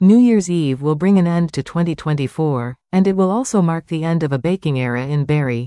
New Year's Eve will bring an end to 2024, and it will also mark the end of a baking era in Barrie.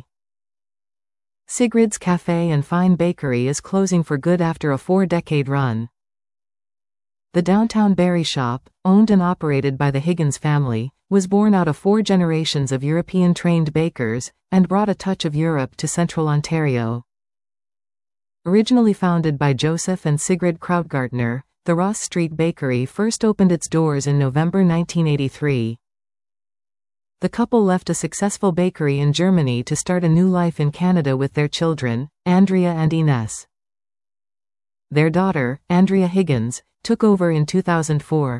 Sigrid's Cafe and Fine Bakery is closing for good after a 4-decade run. The downtown Barrie shop, owned and operated by the Higgins family, was born out of 4 generations of European-trained bakers, and brought a touch of Europe to central Ontario. Originally founded by Joseph and Sigrid Krautgartner, the Ross Street Bakery first opened its doors in November 1983. The couple left a successful bakery in Germany to start a new life in Canada with their children, Andrea and Ines. Their daughter, Andrea Higgins, took over in 2004.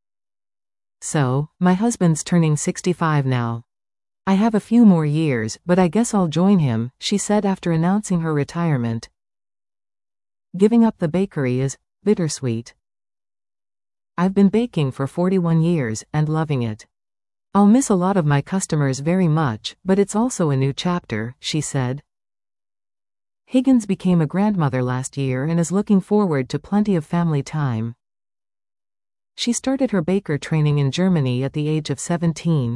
So, my husband's turning 65 now. I have a few more years, but I guess I'll join him, she said after announcing her retirement. Giving up the bakery is bittersweet. I've been baking for 41 years, and loving it. I'll miss a lot of my customers very much, but it's also a new chapter, she said. Higgins became a grandmother last year and is looking forward to plenty of family time. She started her baker training in Germany at the age of 17.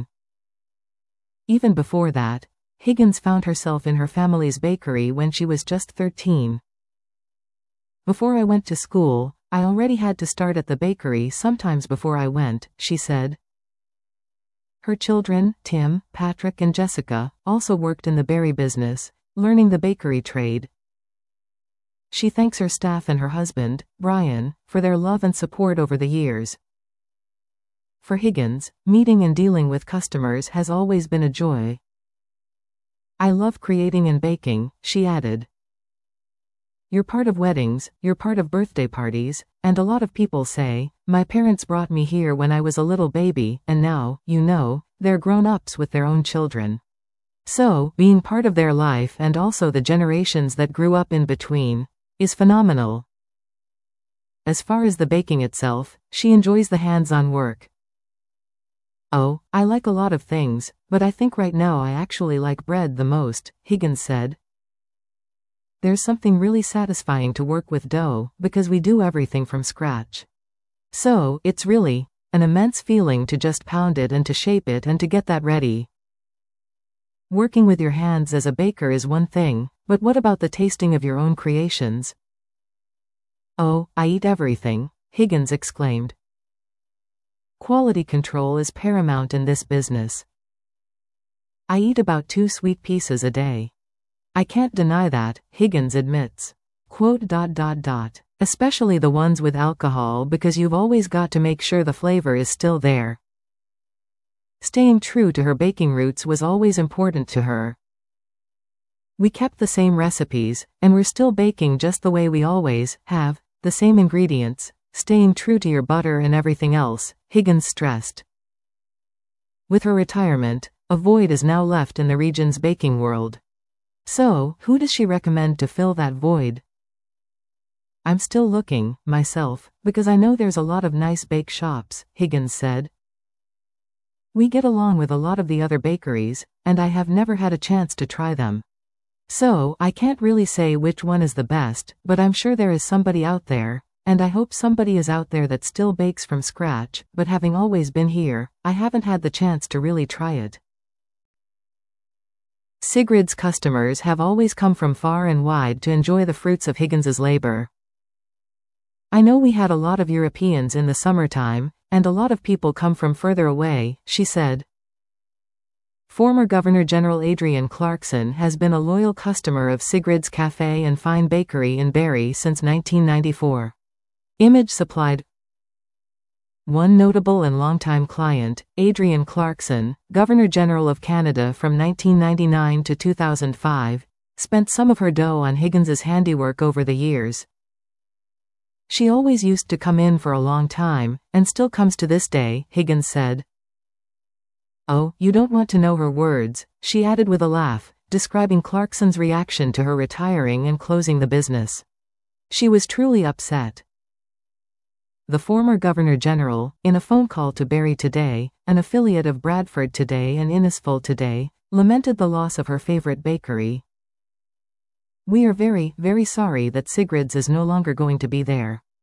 Even before that, Higgins found herself in her family's bakery when she was just 13. Before I went to school, I already had to start at the bakery sometimes before I went, she said. Her children, Tim, Patrick and Jessica, also worked in the Barrie business, learning the bakery trade. She thanks her staff and her husband, Brian, for their love and support over the years. For Higgins, meeting and dealing with customers has always been a joy. I love creating and baking, she added. You're part of weddings, you're part of birthday parties, and a lot of people say, my parents brought me here when I was a little baby, and now, they're grown-ups with their own children. So, being part of their life and also the generations that grew up in between, is phenomenal. As far as the baking itself, she enjoys the hands-on work. Oh, I like a lot of things, but I think right now I actually like bread the most, Higgins said. There's something really satisfying to work with dough, because we do everything from scratch. So, it's really an immense feeling to just pound it and to shape it and to get that ready. Working with your hands as a baker is one thing, but what about the tasting of your own creations? Oh, I eat everything, Higgins exclaimed. Quality control is paramount in this business. I eat about 2 sweet pieces a day. I can't deny that, Higgins admits. Especially the ones with alcohol because you've always got to make sure the flavor is still there. Staying true to her baking roots was always important to her. We kept the same recipes, and we're still baking just the way we always have, the same ingredients, staying true to your butter and everything else, Higgins stressed. With her retirement, a void is now left in the region's baking world. So, who does she recommend to fill that void? I'm still looking, myself, because I know there's a lot of nice bake shops, Higgins said. We get along with a lot of the other bakeries, and I have never had a chance to try them. So, I can't really say which one is the best, but I'm sure there is somebody out there, and I hope somebody is out there that still bakes from scratch, but having always been here, I haven't had the chance to really try it. Sigrid's customers have always come from far and wide to enjoy the fruits of Higgins's labor. I know we had a lot of Europeans in the summertime, and a lot of people come from further away, she said. Former Governor-General Adrienne Clarkson has been a loyal customer of Sigrid's Cafe and Fine Bakery in Barrie since 1994. Image supplied. One notable and longtime client, Adrienne Clarkson, Governor-General of Canada from 1999 to 2005, spent some of her dough on Higgins's handiwork over the years. She always used to come in for a long time, and still comes to this day, Higgins said. Oh, you don't want to know her words, she added with a laugh, describing Clarkson's reaction to her retiring and closing the business. She was truly upset. The former Governor-General, in a phone call to Barrie Today, an affiliate of Bradford Today and Innisfil Today, lamented the loss of her favorite bakery. We are very, very sorry that Sigrid's is no longer going to be there.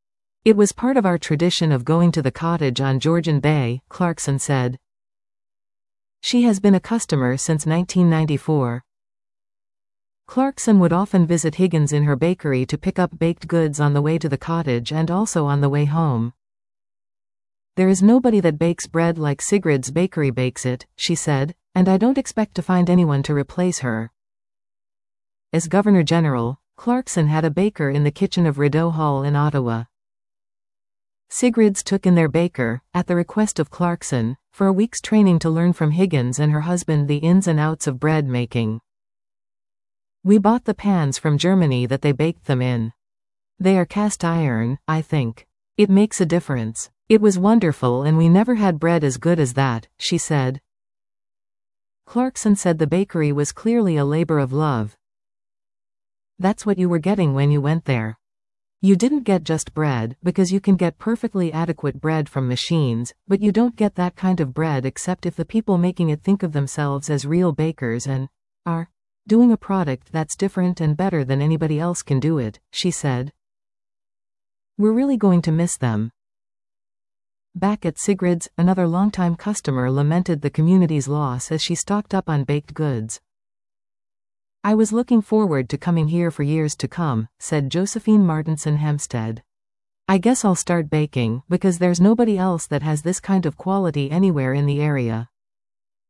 It was part of our tradition of going to the cottage on Georgian Bay, Clarkson said. She has been a customer since 1994. Clarkson would often visit Higgins in her bakery to pick up baked goods on the way to the cottage and also on the way home. There is nobody that bakes bread like Sigrid's Bakery bakes it, she said, and I don't expect to find anyone to replace her. As Governor General, Clarkson had a baker in the kitchen of Rideau Hall in Ottawa. Sigrid's took in their baker, at the request of Clarkson, for a week's training to learn from Higgins and her husband the ins and outs of bread making. We bought the pans from Germany that they baked them in. They are cast iron, I think. It makes a difference. It was wonderful and we never had bread as good as that, she said. Clarkson said the bakery was clearly a labor of love. That's what you were getting when you went there. You didn't get just bread, because you can get perfectly adequate bread from machines, but you don't get that kind of bread except if the people making it think of themselves as real bakers and are doing a product that's different and better than anybody else can do it, she said. We're really going to miss them. Back at Sigrid's, another longtime customer lamented the community's loss as she stocked up on baked goods. I was looking forward to coming here for years to come, said Josephine Martinson Hempstead. I guess I'll start baking, because there's nobody else that has this kind of quality anywhere in the area.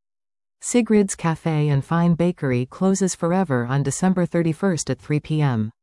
Sigrid's Cafe and Fine Bakery closes forever on December 31st at 3 p.m.